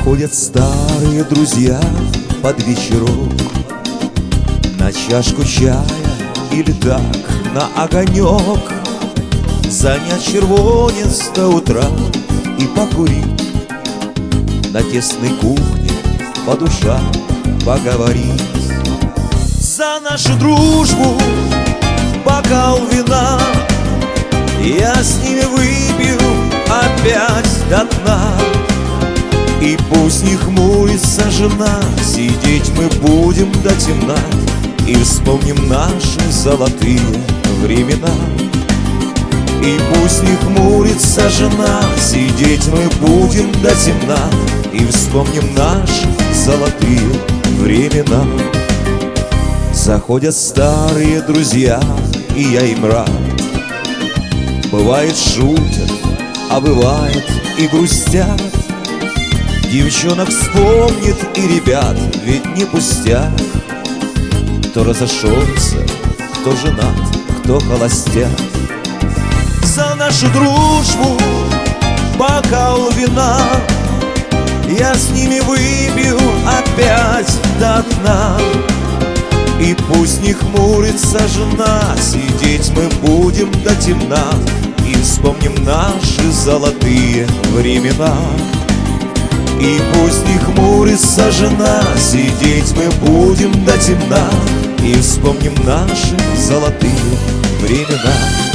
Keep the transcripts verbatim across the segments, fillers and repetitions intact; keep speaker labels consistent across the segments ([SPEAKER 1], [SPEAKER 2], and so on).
[SPEAKER 1] Заходят старые друзья под вечерок на чашку чая или так на огонек, занять червонец до утра и покурить на тесной кухне по душам поговорить. За нашу дружбу бокал вина я с ними выпью опять до дна. И пусть не хмурится жена, сидеть мы будем до темна и вспомним наши золотые времена. И пусть не хмурится жена, сидеть мы будем до темна и вспомним наши золотые времена. Заходят старые друзья, и я им рад. Бывает шутят, а бывает и грустят. Девчонок вспомнит и ребят, ведь не пустяк. Кто разошелся, кто женат, кто холостяк. За нашу дружбу бокал вина я с ними выпью опять до дна. И пусть не хмурится жена, сидеть мы будем до темна и вспомним наши золотые времена. И пусть не хмурится жена, сидеть мы будем до темна и вспомним наши золотые времена.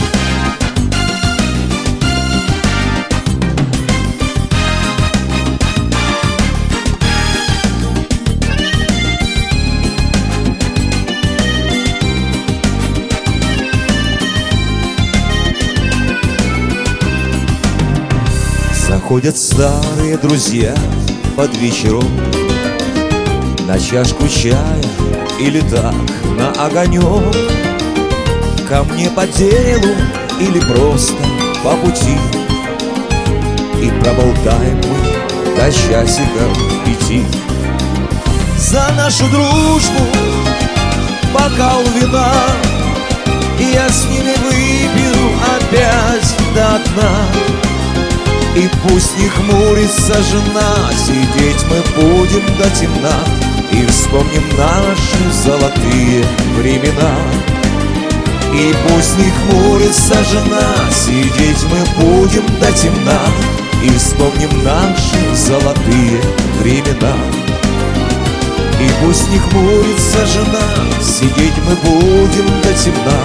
[SPEAKER 1] Заходят старые друзья под вечерок на чашку чая или так на огонек, ко мне по делу или просто по пути. И проболтаем мы до часика пяти. За нашу дружбу бокал вина я с ними выпью опять до дна. И пусть не хмурится жена, сидеть мы будем до темна и вспомним наши золотые времена. И пусть не хмурится жена, сидеть мы будем до темна и вспомним наши золотые времена. И пусть не хмурится жена, сидеть мы будем до темна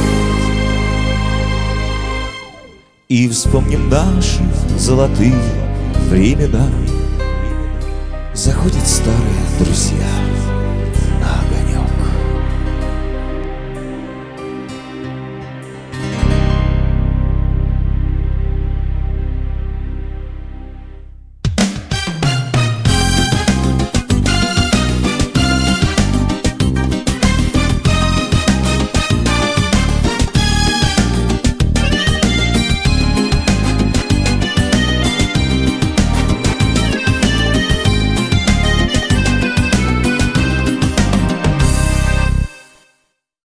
[SPEAKER 1] и вспомним наши золотые времена. Заходят старые друзья.